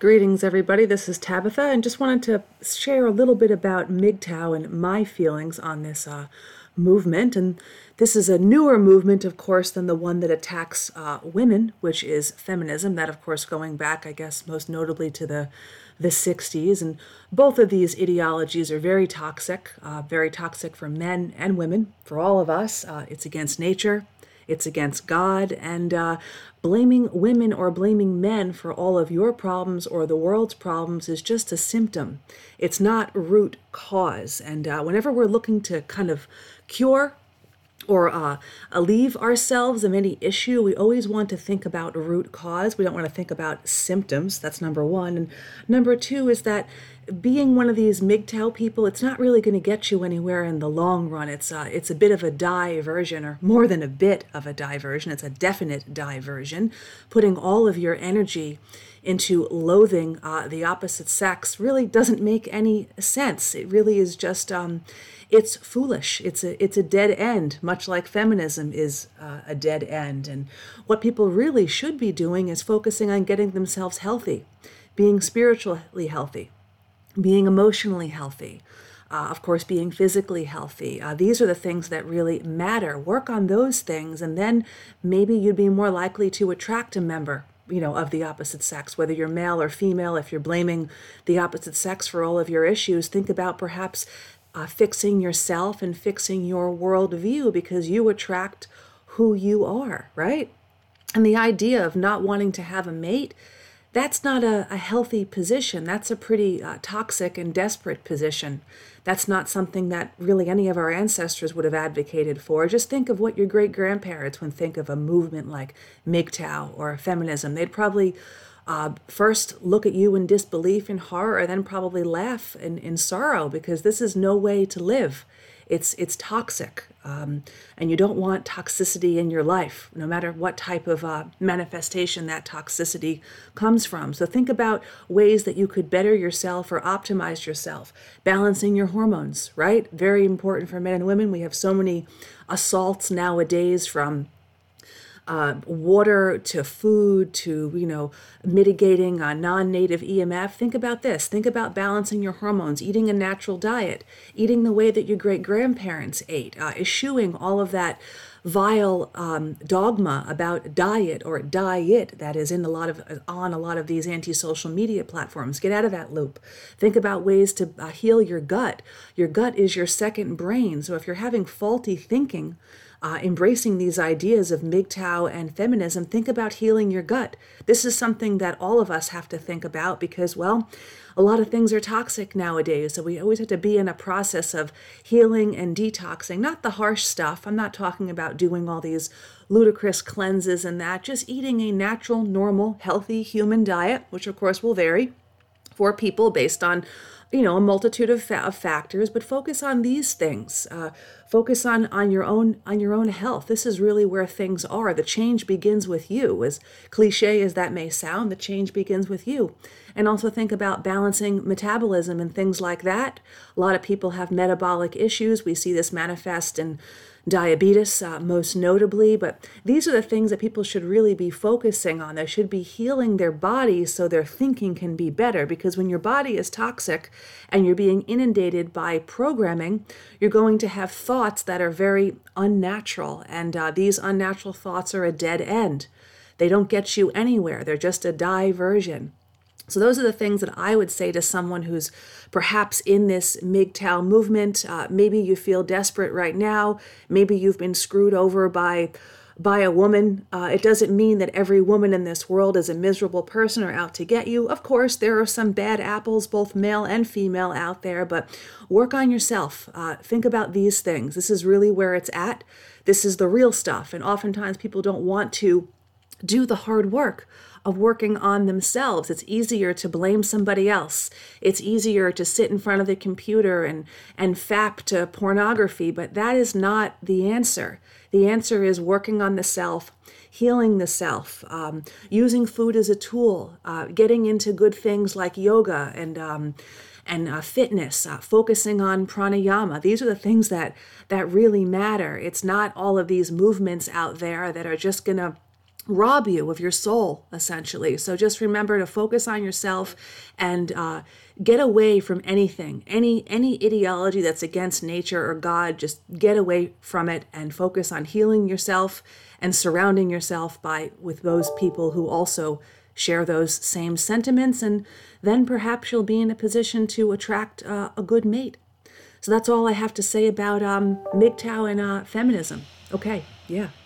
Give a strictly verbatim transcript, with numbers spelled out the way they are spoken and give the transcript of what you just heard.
Greetings, everybody. This is Tabitha, and just wanted to share a little bit about M G T O W and my feelings on this uh, movement. And this is a newer movement, of course, than the one that attacks uh, women, which is feminism. That, of course, going back, I guess, most notably to the the sixties. And both of these ideologies are very toxic, uh, very toxic for men and women, for all of us. Uh, it's against nature. It's against God, and uh, blaming women or blaming men for all of your problems or the world's problems is just a symptom. It's not root cause. And uh, whenever we're looking to kind of cure or uh, alleviate ourselves of any issue, we always want to think about root cause. We don't want to think about symptoms. That's number one. And number two is that being one of these M G T O W people, it's not really going to get you anywhere in the long run. It's uh, it's a bit of a diversion, or more than a bit of a diversion. It's a definite diversion. Putting all of your energy into loathing uh, the opposite sex really doesn't make any sense. It really is just, um, it's foolish. It's a it's a dead end, much like feminism is uh, a dead end. And what people really should be doing is focusing on getting themselves healthy, being spiritually healthy, being emotionally healthy, uh, of course, being physically healthy. Uh, these are the things that really matter. Work on those things, and then maybe you'd be more likely to attract a member, you know, of the opposite sex, whether you're male or female. If you're blaming the opposite sex for all of your issues, think about perhaps uh, fixing yourself and fixing your worldview, because you attract who you are, right? And the idea of not wanting to have a mate, that's not a, a healthy position. That's a pretty uh, toxic and desperate position. That's not something that really any of our ancestors would have advocated for. Just think of what your great-grandparents would think of a movement like M G T O W or feminism. They'd probably uh, first look at you in disbelief and horror, and then probably laugh in, in sorrow, because this is no way to live. It's it's toxic, um, and you don't want toxicity in your life, no matter what type of uh, manifestation that toxicity comes from. So think about ways that you could better yourself or optimize yourself. Balancing your hormones, right? Very important for men and women. We have so many assaults nowadays, from Uh, water to food to, you know, mitigating uh, non-native E M F. Think about this. Think about balancing your hormones, eating a natural diet, eating the way that your great-grandparents ate, uh, eschewing all of that vile um, dogma about diet or diet that is in a lot of on a lot of these anti-social media platforms. Get out of that loop. Think about ways to uh, heal your gut. Your gut is your second brain. So if you're having faulty thinking, Uh, embracing these ideas of M G T O W and feminism, think about healing your gut. This is something that all of us have to think about, because, well, a lot of things are toxic nowadays. So we always have to be in a process of healing and detoxing, not the harsh stuff. I'm not talking about doing all these ludicrous cleanses and that, just eating a natural, normal, healthy human diet, which of course will vary for people based on, you know, a multitude of, fa- of factors, but focus on these things. Uh, focus on, on your own on your own health. This is really where things are. The change begins with you. As cliche as that may sound, the change begins with you. And also think about balancing metabolism and things like that. A lot of people have metabolic issues. We see this manifest in diabetes, uh, most notably, but these are the things that people should really be focusing on. They should be healing their bodies so their thinking can be better, because when your body is toxic and you're being inundated by programming, you're going to have thoughts that are very unnatural, and uh, these unnatural thoughts are a dead end. They don't get you anywhere. They're just a diversion. So those are the things that I would say to someone who's perhaps in this M G T O W movement. Uh, maybe you feel desperate right now. Maybe you've been screwed over by by a woman. Uh, it doesn't mean that every woman in this world is a miserable person or out to get you. Of course, there are some bad apples, both male and female, out there, but work on yourself. Uh, think about these things. This is really where it's at. This is the real stuff. And oftentimes people don't want to do the hard work of working on themselves. It's easier to blame somebody else. It's easier to sit in front of the computer and, and fap to pornography, but that is not the answer. The answer is working on the self, healing the self, um, using food as a tool, uh, getting into good things like yoga and um, and uh, fitness, uh, focusing on pranayama. These are the things that that really matter. It's not all of these movements out there that are just going to rob you of your soul, essentially. So just remember to focus on yourself and uh, get away from anything, any any ideology that's against nature or God. Just get away from it and focus on healing yourself and surrounding yourself by with those people who also share those same sentiments, and then perhaps you'll be in a position to attract uh, a good mate. So that's all I have to say about um, M G T O W and uh, feminism. Okay, yeah.